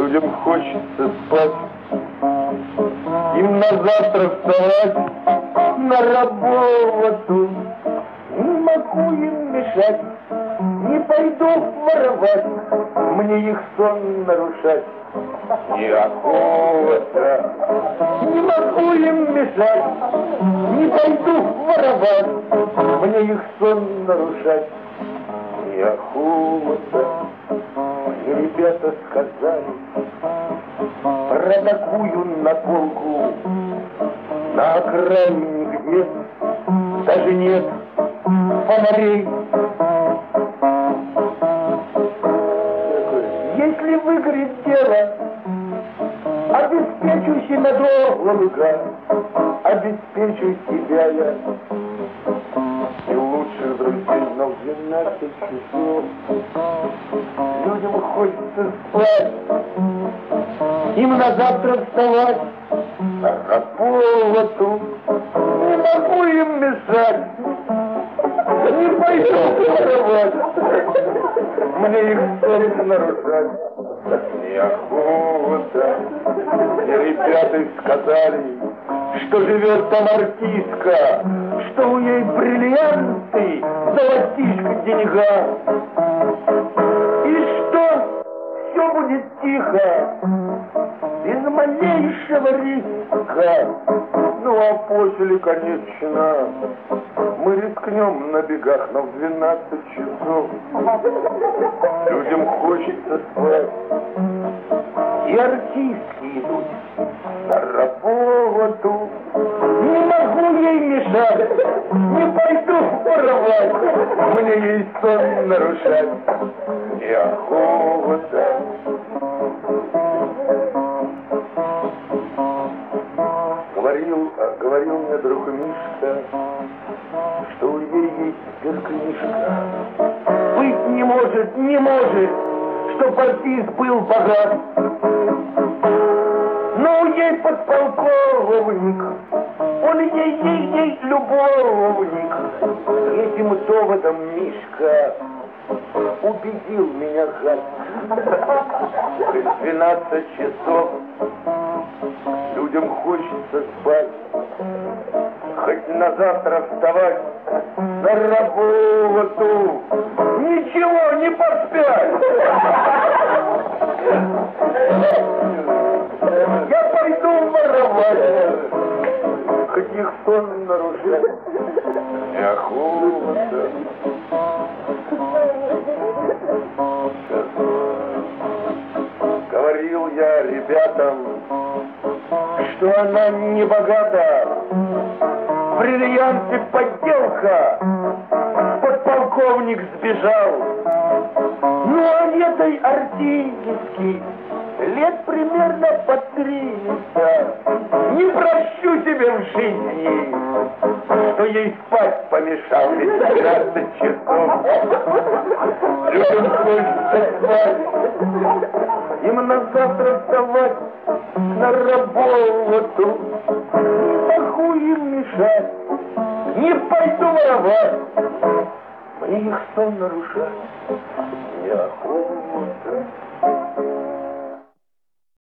Людям хочется спать, им на завтра вставать, на работу. Не могу им мешать, не пойду воровать, мне их сон нарушать неохота. Не могу им мешать, не пойду воровать, мне их сон нарушать неохота. Мне ребята сказали, продакую на полку, на окраине нигде даже нет фонарей. Если выгорит дело, обеспечусь надолго, обеспечу себя я. И лучших друзей, но в 12 часов людям хочется спать, им на завтра вставать, на работу. Не могу им мешать, не пойду воровать, мне их сон нарушать неохота. Мне ребята сказали, что живет там артистка, что у ней бриллианты, золотишко, деньга, и что все будет тихо, без малейшего риска. Ну а после, конечно, мы рискнем на бегах, но в 12 часов людям хочется спать. И артистки идут на работу. Не могу ей мешать, не пойду воровать, мне ей сон нарушать неохота. Говорил мне друг Мишка, что у ней есть сверкнижка. Быть не может, чтоб артист был богат. Но ей подполковник, он ей любовник. Этим доводом Мишка убедил меня, гад. В 12 часов людям хочется спать, хоть на завтра вставать, на работу. Ничего, не поспять. Я пойду воровать, хоть их сон нарушать неохота. Говорил я ребятам, что она не богата, бриллианты подделка, подполковник сбежал. Ну а этой артистки лет примерно по 30. Не прощу тебе в жизни, что ей спать помешал ведь 12 часов. Людям хочется спать, им на завтра вставать, на работу. Не могу им мешать, не пойду воровать, мне их сон нарушать неохота.